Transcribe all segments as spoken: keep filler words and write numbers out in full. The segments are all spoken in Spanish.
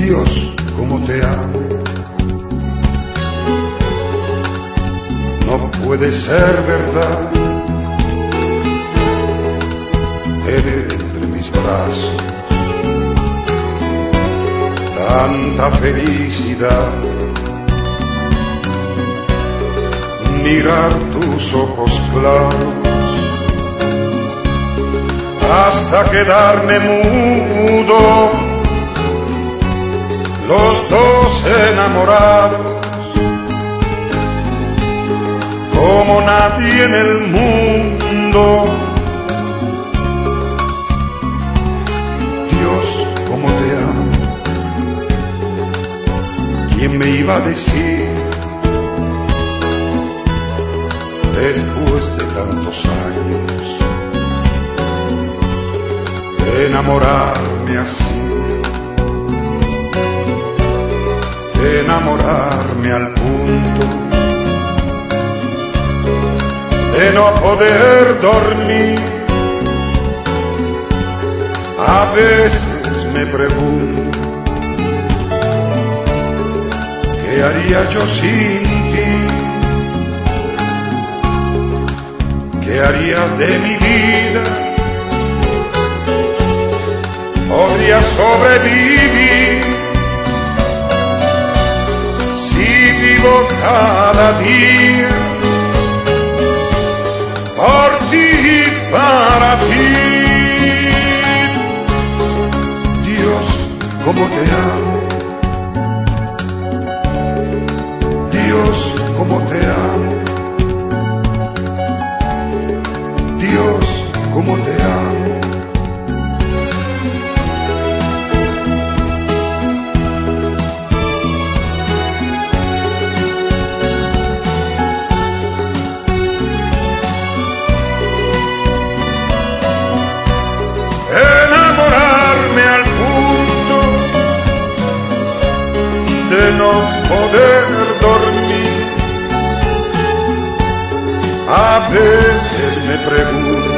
Dios, cómo te amo. No puede ser verdad tener entre mis brazos tanta felicidad, mirar tus ojos claros hasta quedarme mudo, los dos enamorados como nadie en el mundo. Dios, cómo te amo. ¿Quién me iba a decir después de tantos años enamorarme así, enamorarme al punto de no poder dormir? A veces me pregunto, ¿qué haría yo sin ti? ¿Qué haría de mi vida? ¿Podría sobrevivir si vivo cada día por ti y para ti? Dios, cómo te amo. Dios, cómo te amo. Dios, cómo te amo. De no poder dormir, a veces me pregunto,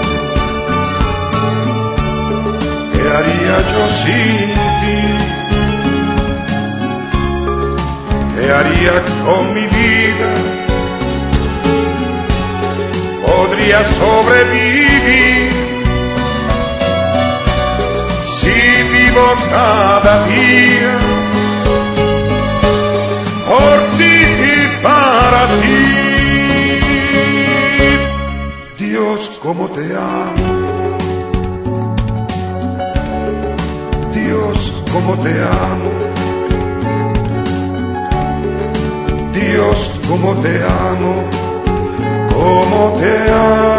¿qué haría yo sin ti? ¿Qué haría con mi vida? ¿Podría sobrevivir si vivo cada día por ti y para ti? Dios, cómo te amo. Dios, cómo te amo. Dios, cómo te amo. Cómo te amo.